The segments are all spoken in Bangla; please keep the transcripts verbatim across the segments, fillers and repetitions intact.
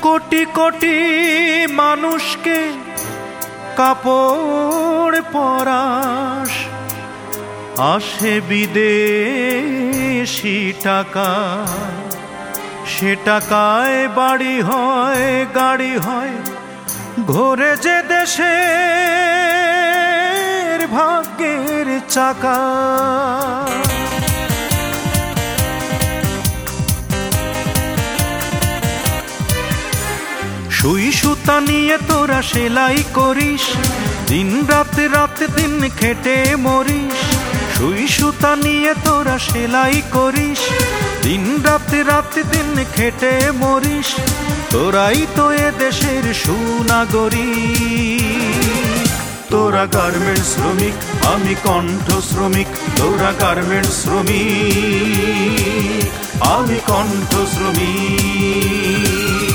কোটি কোটি মানুষকে কাপড় পরাস, আসে বিদেশি টাকা, সে টাকায় বাড়ি হয় গাড়ি হয়, ঘোরে যে দেশের ভাগ্যের চাকা। সুই সুতা নিয়ে তোরা সেলাই করিস, দিন রাত রাত দিন খেটে মরিস। সুই সুতা নিয়ে তোরা সেলাই করিস, দিন রাত রাত দিন খেটে মরিস। তোরাই তো এ দেশের সুনাগরিক। তোরা গার্মেন্টস শ্রমিক, আমি কণ্ঠ শ্রমিক। তোরা গার্মেন্টস শ্রমিক, আমি কণ্ঠ শ্রমিক।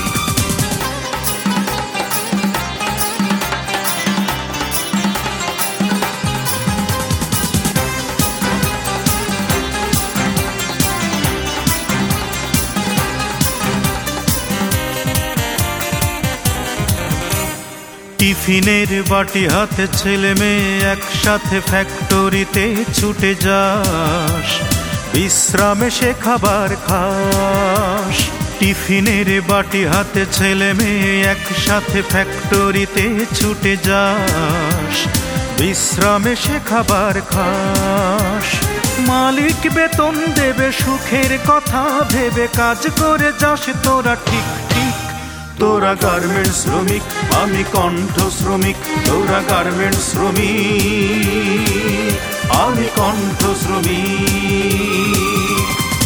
টিফিনের বাটি হাতে ছেলে মেয়ে একসাথে ফ্যাক্টরিতে ছুটে যাস, বিশ্রামে সে খাবার খাস। টিফিনের বাটি হাতে ছেলে মেয়ে একসাথে ফ্যাক্টরিতে ছুটে যাস, বিশ্রামে সে খাবার খাস। মালিক বেতন দেবে সুখের কথা ভেবে কাজ করে যাস তোরা ঠিক ঠিক। তোরা গার্মেন্টস শ্রমিক, আমি কণ্ঠ শ্রমিক। তোরা গার্মেন্টস শ্রমিক, আমি কণ্ঠ শ্রমিক।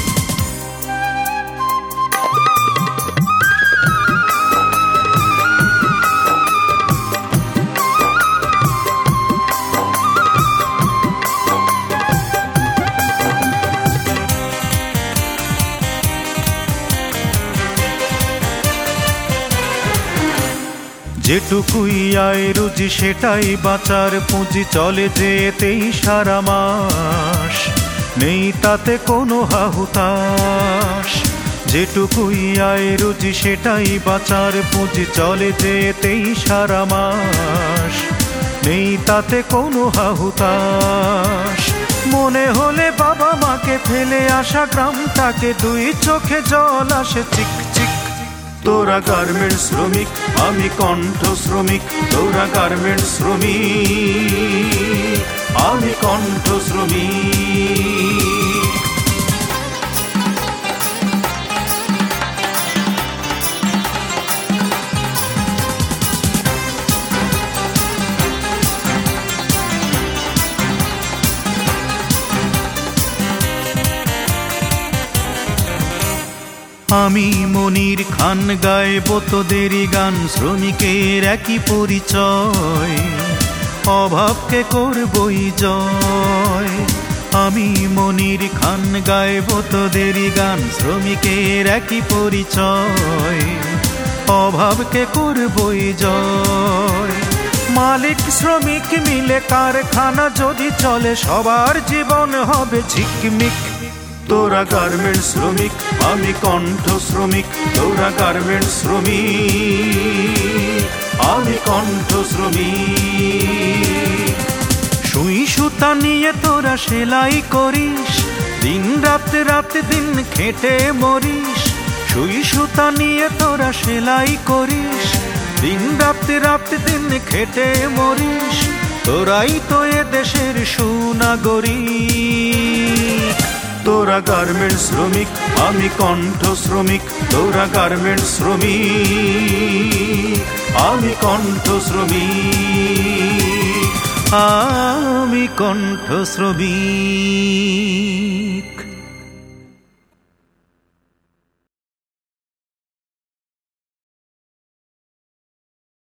যেটুকুই আয় রুজি সেটাই বাঁচার পুঁজি, চলে যেতেই সারা মাস, নেই তাতে কোনো হাহুতাশ। যেটুকুই আয় রুজি সেটাই বাঁচার পুঁজি, চলে যেতেই সারা মাস, নেই তাতে কোনো হাহুতাশ। মনে হলে বাবা মাকে ফেলে আসা গ্রামটাকে, দুই চোখে জল আসে চিক চিক। তোরা গার্মেন্টস শ্রমিক, আমি কণ্ঠ শ্রমিক। তোরা গার্মেন্টস শ্রমিক, আমি কণ্ঠ শ্রমিক। আমি মনির খান গাইব তোদেরই গান, শ্রমিকের একই পরিচয়, অভাবকে করবই জয়। আমি মনির খান গাইব তোদেরই গান, শ্রমিকের একই পরিচয়, অভাবকে করবই জয়। মালিক শ্রমিক মিলে কারখানা যদি চলে, সবার জীবন হবে ঝিকমিক। তোরা গার্মেন্টস শ্রমিক, আমি কণ্ঠ শ্রমিক। তোরা গার্মেন্টস শ্রমিক, আমি কণ্ঠ শ্রমিক। সুই সুতা নিয়ে তোরা সেলাই করিস, দিন রাত রাত দিন খেটে মরিস। সুই সুতা নিয়ে তোরা সেলাই করিস, দিন রাত রাত দিন খেটে মরিস। তোরাই তো এ দেশের সুনাগরিক। তোরা গার্মেন্টস শ্রমিক, আমি কণ্ঠ শ্রমিক। তোরা গার্মেন্টস শ্রমিক, আমি কণ্ঠ শ্রমিক, আমি কণ্ঠ শ্রমিক।